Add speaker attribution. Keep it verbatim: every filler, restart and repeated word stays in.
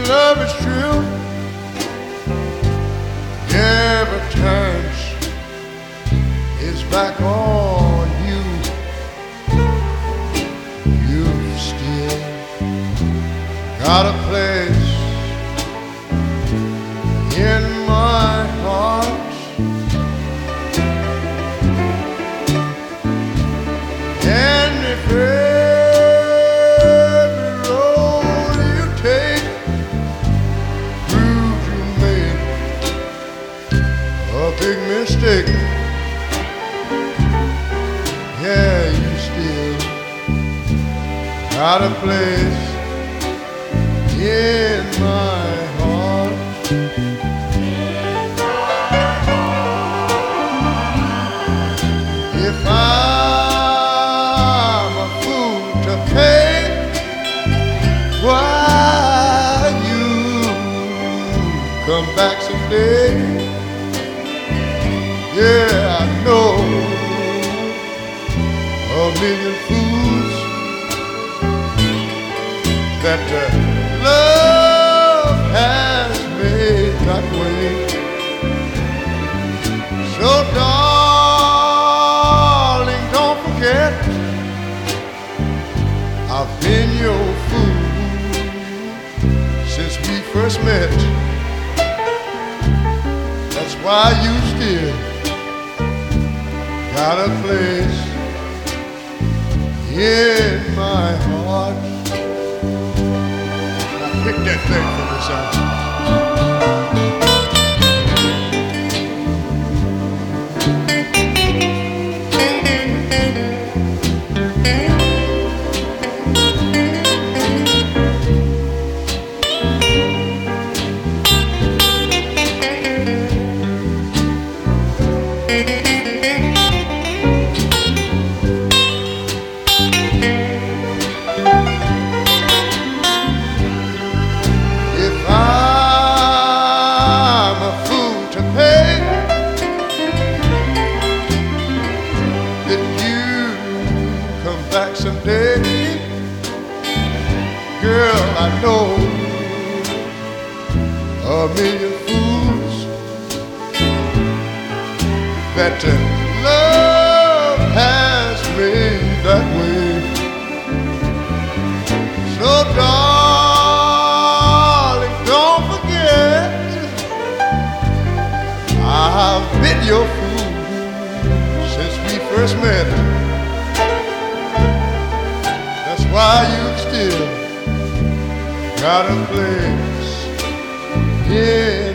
Speaker 1: love is true, never turns his back on you. You've still got a place in my heart, and if every road you take proves you made a big mistake, yeah, you still got a place in my heart. If I'm a fool to pay, why you come back someday? Yeah, I know a million fools that uh, love has made that way. So darling, don't forget, I've been your fool since we first met. That's why you still got a place in my heart. Now pick that thing for me, son. If I'm a fool to pay, that you come back someday, girl, I know a million fools that uh, love has made that way. So darling, don't forget, I've been your fool since we first met. That's why you've still got a place, yeah.